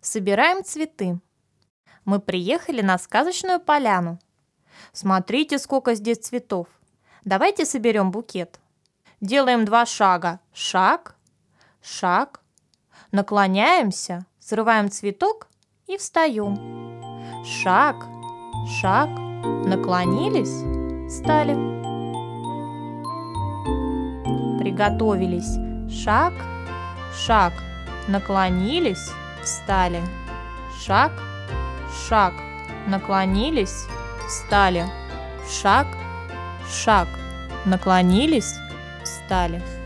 Собираем цветы. Мы приехали на сказочную поляну. Смотрите, сколько здесь цветов. Давайте соберем букет. Делаем 2 шага. Шаг, шаг. Наклоняемся, срываем цветок и встаем. Шаг, шаг. Наклонились, встали. Приготовились. Шаг, шаг. Наклонились, встали. Шаг, шаг. Наклонились, встали. Шаг, шаг. Наклонились, встали.